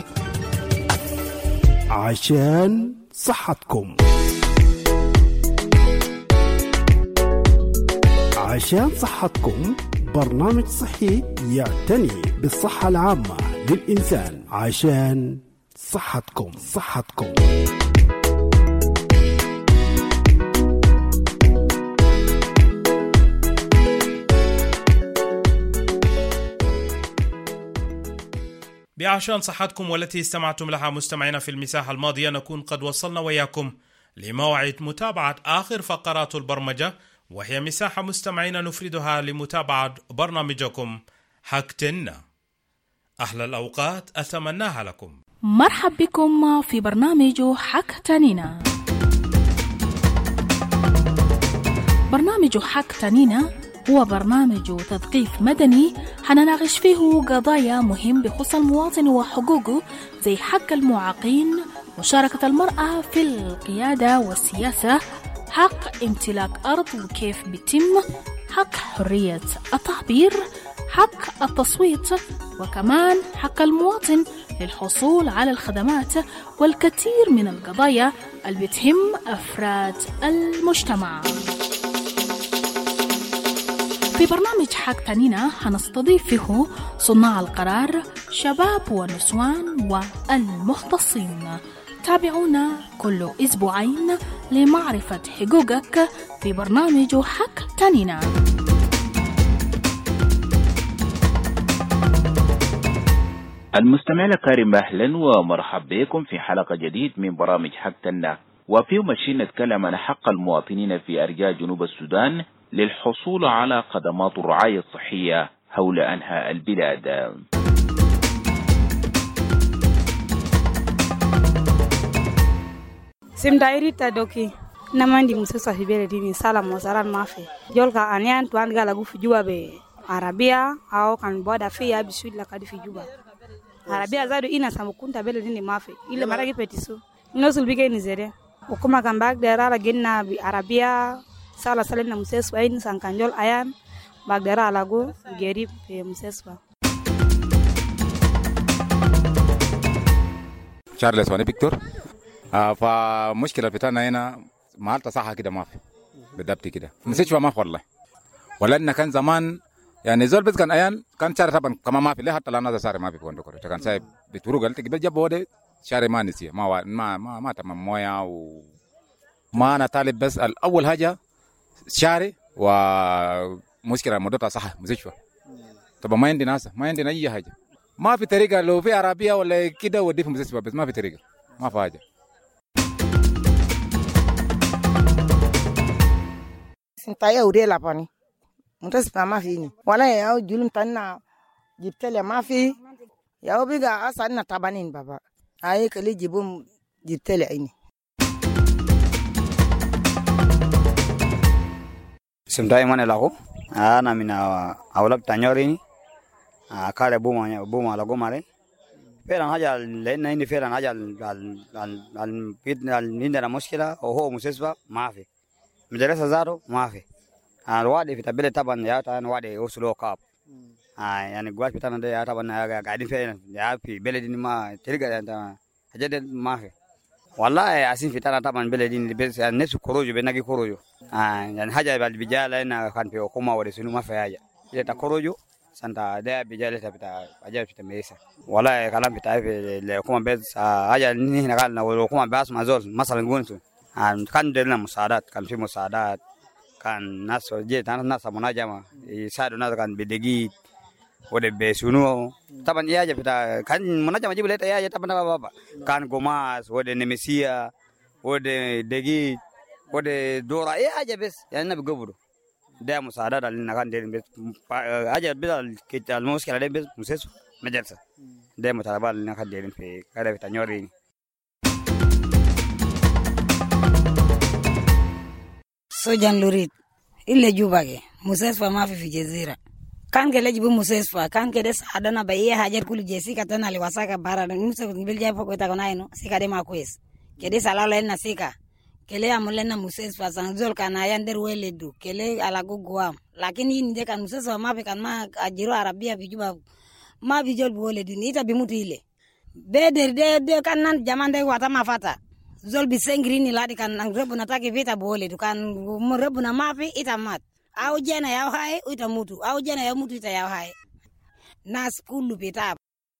عشان صحتكم. عشان صحتكم برنامج صحي يعتني بالصحة العامة للإنسان. عشان صحتكم. بعشان صحتكم والتي استمعتم لها مستمعينا في المساحة الماضية نكون قد وصلنا وياكم لموعد متابعة آخر فقرات البرمجة وهي مساحة مستمعينا نفردها لمتابعة برنامجكم حكتنا. أحلى الأوقات أتمناها لكم. مرحب بكم في برنامج حك تانينا. برنامج حك تانينا هو برنامج تثقيف مدني حنناقش فيه قضايا مهم بخصوص المواطن وحقوقه، زي حق المعاقين، مشاركة المرأة في القيادة والسياسة، حق امتلاك أرض وكيف بيتم، حق حرية التعبير، حق التصويت، وكمان حق المواطن للحصول على الخدمات، والكثير من القضايا اللي بتهم أفراد المجتمع. في برنامج حك تانينا هنستضيف فيه صناع القرار، شباب ونسوان والمختصين. تابعونا كل أسبوعين لمعرفة حقوقك في برنامج حك تانينا. المستمع الكريم، أهلا ومرحب بكم في حلقة جديد من برامج حك تانينا، وفيه ماشيين نتكلم عن حق المواطنين في أرجاء جنوب السودان للحصول على خدمات الرعاية الصحية حول أنحاء البلاد. Simdairi tadoki namandi musesa hibere dini sala mozaran mafi jolka anyan tuan gala gufi juba be Arabia au kan boda fi ya bisu la kadi fi juba Arabia zado ina samukunta bele dini mafi ile maragi petisu nosul bige ni zere ukuma kan bag dera la genna bi Arabia sala salena museswa in sankanjol ayan bag dera lago geri pe museswa. Charles Wani Victor. فمشكلة بتاعنا هنا مالتا صحة كده ما في بالضبط كده مستشفى ما في والله، ولأن كان زمان يعني زول بس كان أيام كان شارع طبعا كمان ما في له، حتى لأن هذا شارع ما في كوندكور كان سايب بتروق قلت قبل جاب بوده شارع ما نسيه ما تمام مويا وما أنا طالب بس الأول حاجة شارع ومشكلة مدتها صحة مستشفى. طبعا ما عندنا ناس، ما عندنا أي حاجة، ما في طريقة لو في عربية ولا كده ودي في مستشفى، بس ما في طريقة، ما في حاجة. Sintaya urela pani mutasipa mafi wala yao julum tanna jiptele mafi yao biga asanna tabanin baba aye kali jibum jiptele ini. Simtai mana lagu ana mina awlab tanyorini kare buma lagu mare فعلا حاجة لأن هنا فعلا حاجة عندنا مشكلة وهو مستشفى ما في مدرسة زارو ما في الوادي في تبلة طبعا يا طبعا وادي يوصلوا كاب يعني قوات بتاعنا ده يا طبعا قاعدين فعلا يا في بلدين ما تلقى أنت حاجات ما في والله عايزين في تانا طبعا بلدين بس الناس خروج بنجي خروج يعني حاجة بعد بيجال هنا كان في حكومة ولا سنو ما في حاجة إذا تخرجوا سنتا ده بيجال بتاع حاجات بتميسة والله كلام بتاعي في الحكومة بس حاجة هنا قالنا والحكومة بس ما زول مثلا قلت كان درنا مساعدات، كان في مساعدات، كان ناس جيت ناس مناجمة يساعدوا ناس كان بدقيق وده بسنو طبعا يا جا بتاع كان مناجمة جيب ليه يا جا طبعا بابا كان قماش وده نمسية وده دقيق وده دورة يا جا بس يعني نبقبله ده مساعدات اللي كان درنا بس حاجة بس المشكلة ده بس مسيس مجلسة ده متابعة اللي كان درنا في كذا بتاع نورين. Sojan Lurid ile jubage musesfa mafi fi jazira kan ke lejibu musesfa kan ke des adana baye hajar kulu jesi katana liwasaka bara musa bilja poko ta konaino sika de makwes ke des alala na sika kele amulena musesfa sanzol kana yander weledu kele alago guam lakini ni de kan musesfa mafi kan ma ajiro arabia bijuba ma bijol weledu ni ta bimutu ile beder de kan nan jamande wata mafata zol bi sengrini ladi kan rebu nataki vita bole dukan rebu na mafi itamat au jena yao hai uita mutu au jena yao mutu ita yao hai na skulu bita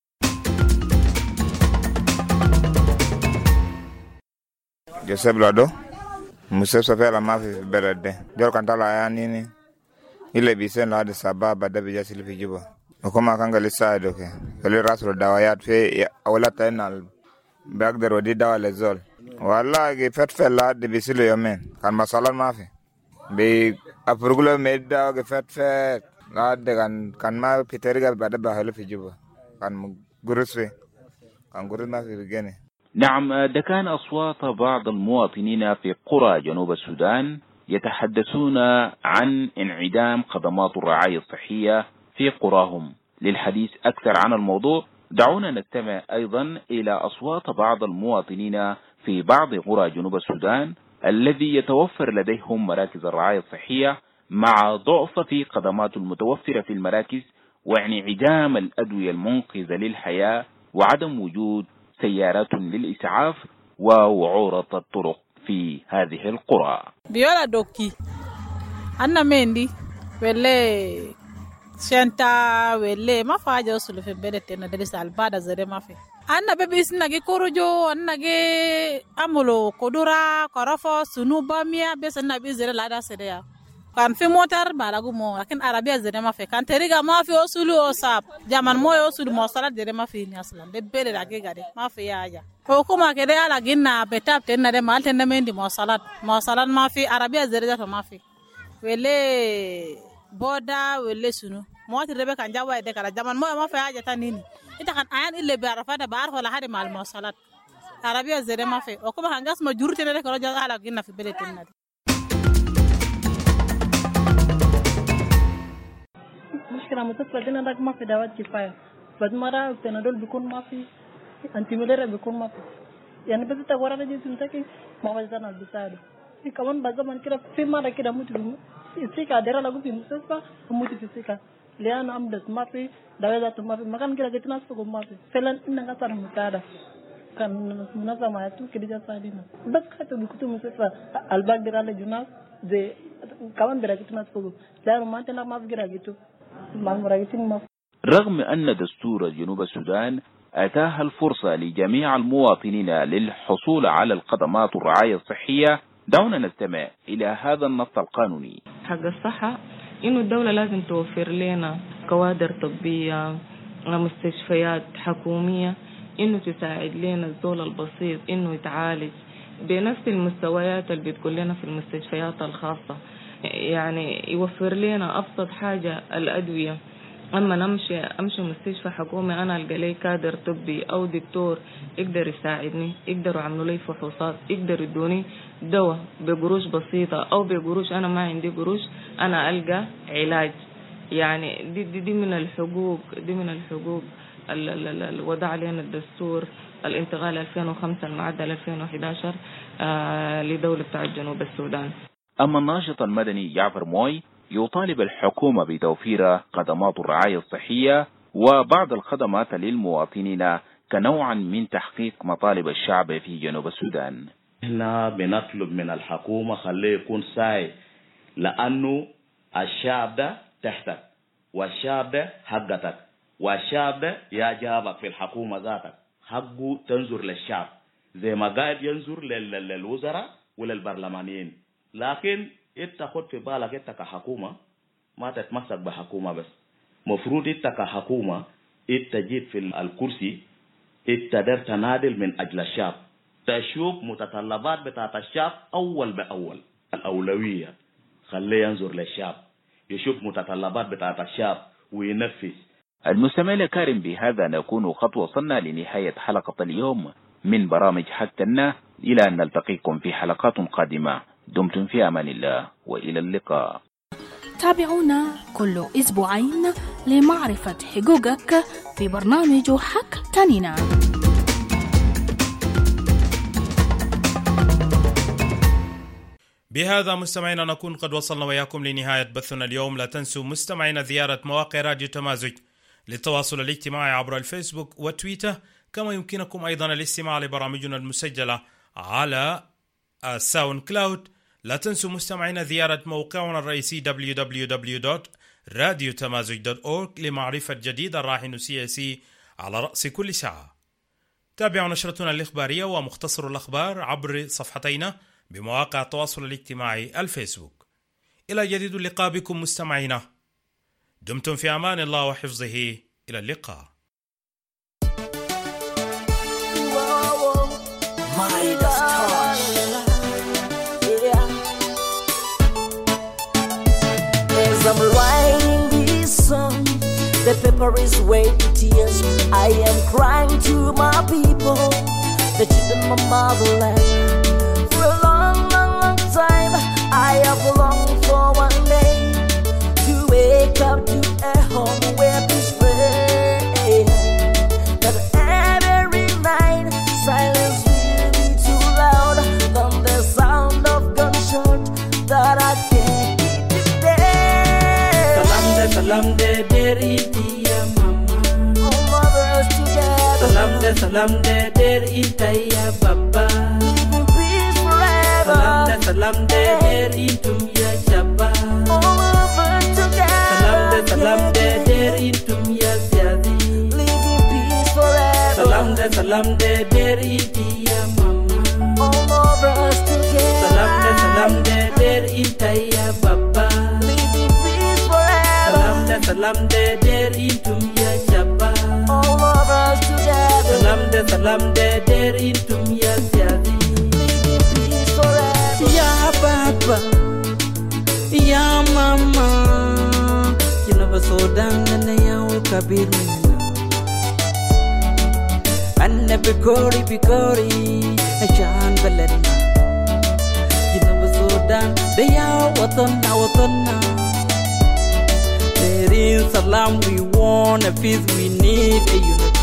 Joseph Lado musesa fela mafi berede jol kan tala ya nini ile bisen la de sababa da bija silfi juba koma kanga lisa doke kale rasul dawayat fe awla tanal bagder wadi dawale zol wallahi fet fela de bisilo yomen kan masalan mafi be apurgulo medda ge fet la de kan ma piteriga bada ba helu fi juba كان قرص فيه كان قرص ما في بيجاني. نعم، ده كان أصوات بعض المواطنين في قرى جنوب السودان يتحدثون عن انعدام خدمات الرعاية الصحية في قراهم. للحديث أكثر عن الموضوع دعونا نستمع أيضا إلى أصوات بعض المواطنين في بعض قرى جنوب السودان الذي يتوفر لديهم مراكز الرعاية الصحية مع ضعف في خدمات المتوفرة في المراكز وانعدام الأدوية المنقذة للحياة وعدم وجود سيارات للإسعاف ووعورة الطرق في هذه القرى. بيولا دوكي أنا مندي ولا شنتا ولا ما فاجأ وصل في بلدنا ندرس البعض زي ما في أنا ببيس نجي كورجو نجي أملو كدورا كرافة سنوبا ميا بس أنا بيزر لا سريع كان في موتر بلاغو مو لكن عربية زي ما في كان تريجا ما في وصول وصاب جمان مو وصول مواصلات زي ما في أصلا ده بير لقي قدي ما في حاجة حكومة كده على جينا بتاب تنا ده مال تنا من دي مواصلات ما في عربية زي ما في ولا بودا ولا سنو موت الربع كان جوا ده كلا جمان ما في حاجة تانية إنت كان عيان اللي بعرفه بعرف ولا حد مع المواصلات عربية زي ما في حكومة هنقص مجرور تنا ده كلا جوا على جينا في بلدنا. مشكلة مستشفى دينا ده ما في دواء كفاية بعد مرة بنادول بيكون ما في أنتيميليرا بيكون ما في يعني بس تقول أنا جيت نتاكي ما وجدنا البساعدة كمان بزمان كده في مرة كده موت فيسيكا ديرا لقوا في مستشفى وموت فيسيكا لأن أمدت ما في دواء ذات ما في مكان كده جتنا سوق ما في فلان إننا كسر مساعدة كان مناسبة ما يتوه كده جالسين بس كاتو بيكتو مستشفى الباق ديرا لجناس زي كمان برا سوق لأن ما تنا ما في جرا رغم أن دستور جنوب السودان أتاح الفرصة لجميع المواطنين للحصول على الخدمات الرعاية الصحية، دعونا نستمع إلى هذا النص القانوني. حق الصحة إنه الدولة لازم توفر لنا كوادر طبية مستشفيات حكومية إنه تساعد لنا الزول البسيط إنه يتعالج بنفس المستويات اللي بتقول لنا في المستشفيات الخاصة، يعني يوفر لنا أبسط حاجة الأدوية. أما أمشي مستشفى حكومي أنا ألقى لي كادر طبي أو دكتور يقدر يساعدني، يقدروا يعملوا لي فحوصات، يقدروا يدوني دواء بقروش بسيطة أو بقروش أنا ما عندي قروش أنا ألقى علاج. يعني دي من الحقوق، دي من الحقوق اللي وضع لنا الدستور الانتقال 2005 المعدل 2011 لدولة بتاع جنوب السودان. أما الناشط المدني جعفر موي يطالب الحكومة بتوفير خدمات الرعاية الصحية وبعض الخدمات للمواطنين كنوعا من تحقيق مطالب الشعب في جنوب السودان. احنا بنطلب من الحكومة خليه يكون ساعي، لأنه الشعب ده تحتك والشعب ده حقتك والشعب ده يجابك في الحكومة ذاتك، حقه تنظر للشعب زي ما قاعد ينظر للوزراء وللبرلمانيين. لكن انت خد في بالك انت كحكومة ما تتمسك بحكومة بس، مفروض انت كحكومة انت جيت في الكرسي انت در تنادل من اجل الشعب، تشوف متطلبات بتاعت الشعب اول باول. الاولوية خليه ينظر للشعب، يشوف متطلبات بتاعت الشعب وينفذ. المستمع الكريم، بهذا نكون قد وصلنا لنهاية حلقة اليوم من برامج حكتنا، إلى أن نلتقيكم في حلقات قادمة. دمتم في أمان الله وإلى اللقاء. تابعونا كل أسبوعين لمعرفة حقوقك في برنامج حكتنا. بهذا مستمعينا نكون قد وصلنا وياكم لنهاية بثنا اليوم. لا تنسوا مستمعينا زيارة مواقع راديو تمازج للتواصل الاجتماعي عبر الفيسبوك وتويتر، كما يمكنكم أيضا الاستماع لبرامجنا المسجلة على ساوند كلاود. لا تنسوا مستمعينا زيارة موقعنا الرئيسي www.radiotamazig.org لمعرفة جديد الراهن السياسي على رأس كل ساعة. تابعوا نشرتنا الإخبارية ومختصر الأخبار عبر صفحتينا بمواقع التواصل الاجتماعي الفيسبوك. إلى جديد اللقاء بكم مستمعينا، دمتم في أمان الله وحفظه. إلى اللقاء. I'm writing this song, The paper is wet with tears. I am crying to my people, the children of motherland. For a long, long, long time, I have longed for one day to wake up to a home where peace reigns. That every night silence will be too loud from the sound of gunshot that I can't keep it there. Salam de deri ya mama. All mothers together. Salam de deri ya baba. Live in peace forever. Salam de deri ya shaba. All of us together. Salam de deri ya ziadi. Live in peace forever. Salam de deri ya mama. All of us together. Salam de deri ya baba. Salam de deri ya shaba. All of us together. Salam de deri ya ziadi. Live in peace forever. Ya baba, ya mama, Junub Sudan na ya kabir minna. Anna bikori ajan baladna. Junub Sudan de ya watanna. In Salam we want a peace, we need a unity.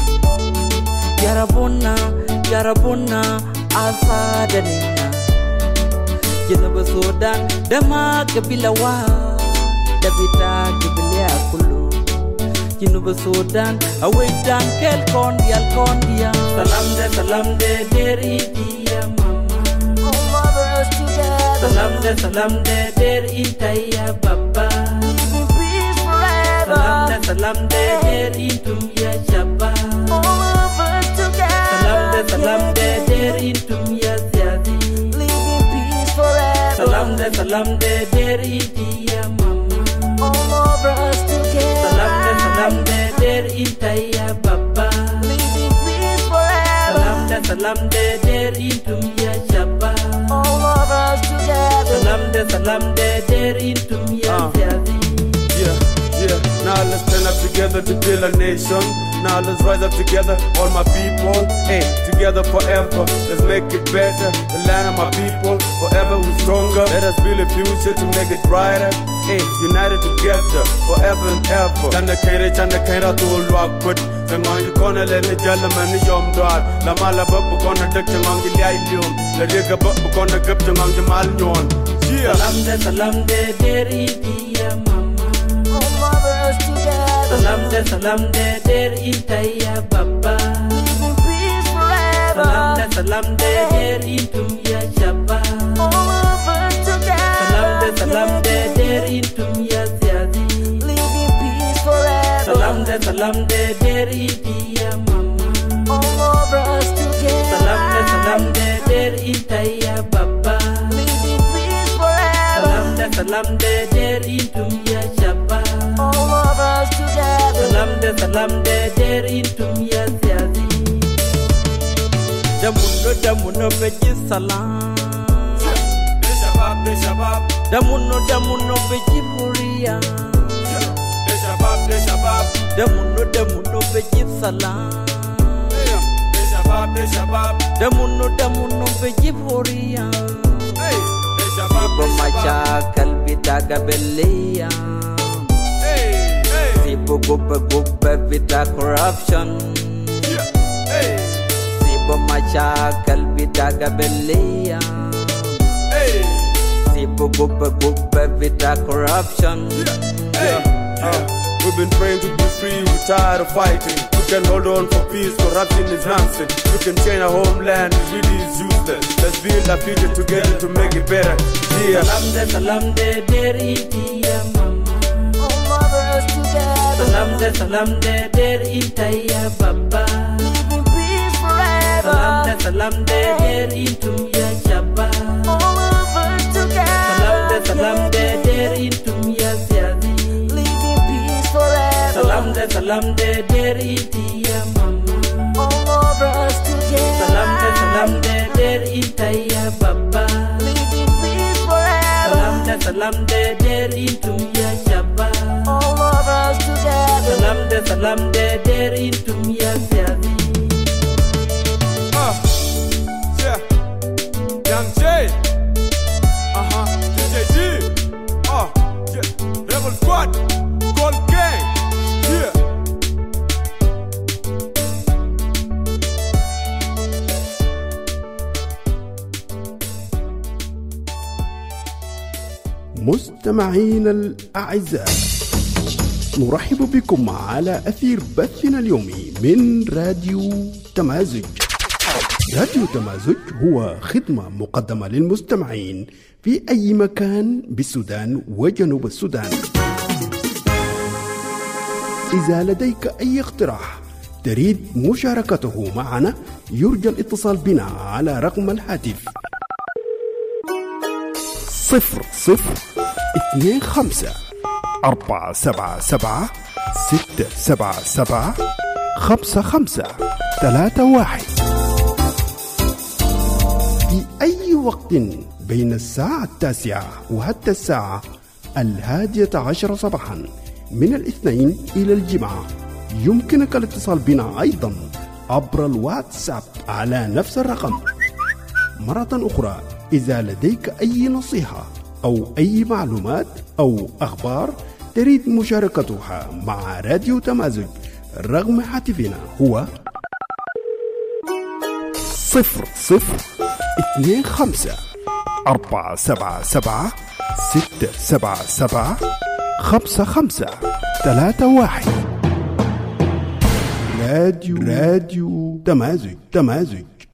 Yarabuna, Asadanina. Junub Sudan, Dama Kabilawa, Dabita Kabilia Kulu. Junub Sudan, away down Kel Kondia. Salam de deri ya mama. All mothers together. Salam de deri ya baba. Salam de deri ya shaba. All of us together. Salam de deri ya ziadi. Live in peace forever. Salam de deri ya mama. All of us together. Salam de deri ya baba. Live in peace forever. Salam de deri ya shaba. All of us together. Salam de deri ya ziadi. Yeah, now let's stand up together to build a nation. Now let's rise up together, all my people. Hey, together forever, let's make it better. The land of my people, forever we're stronger. Let us build a future to make it brighter. Hey, united together, forever and ever. Chanda kaira to walk with. Sangang kona le ne jala mani yom dwar. La mala babu kona dek changang gilai lium. La rega babu kona gap changang jamal nyon. Yeah. Salam de deri ya mama. All mothers together. Salam de deri ya baba. Live in peace forever. Salam de deri ya shaba. All of us together. Salam de deri ya ziadi. Live in peace forever. Salam de deri ya mama. All of us together. Salam de deri ya baba. Live in peace forever. Salam de deri ya shaba. All of us together. Salam de deri ya ziadi. Damuno beji salam. Shabab. Damuno beji huria. Shabab. Damuno beji salam. Shabab. Damuno beji huria. Sibo mashakal bitaga belia. Sibo gubba bita corruption. Sibo mashakal bitaga belia. Sibo gubba bita corruption. We've been praying to be free, we're tired of fighting. We can hold on for peace, corruption is nonsense. We can change our homeland, it really is useless. Let's build our future together to make it better. Yeah. Salam de deri ya mama. All mothers together. Salam de deri ya baba. Live in peace forever. Salam de deri ya shaba. All of us together. Salam de deri ya ziadi. Live in peace forever. Salam de deri ya mama. All of us together. Salam de deri ya baba. Live in peace forever. Salam de deri ya shaba. All of us together. lam de der intum ya fiavi. Yeah, Young J, DJG, yeah, Rebel Squad, Gold Gang, yeah. مستمعين الأعزاء، نرحب بكم على أثير بثنا اليومي من راديو تمازج. راديو تمازج هو خدمة مقدمة للمستمعين في أي مكان بالسودان وجنوب السودان. إذا لديك أي اقتراح تريد مشاركته معنا يرجى الاتصال بنا على رقم الهاتف 00-257-677-5531 في أي وقت بين الساعة 9 وحتى الساعة 11 صباحا من الاثنين إلى الجمعة. يمكنك الاتصال بنا أيضا عبر الواتساب على نفس الرقم. مرة أخرى، إذا لديك أي نصيحة أو أي معلومات أو أخبار تريد مشاركتها مع راديو تمازج، رقم هاتفنا هو 00-257-677-5531. راديو تمازج.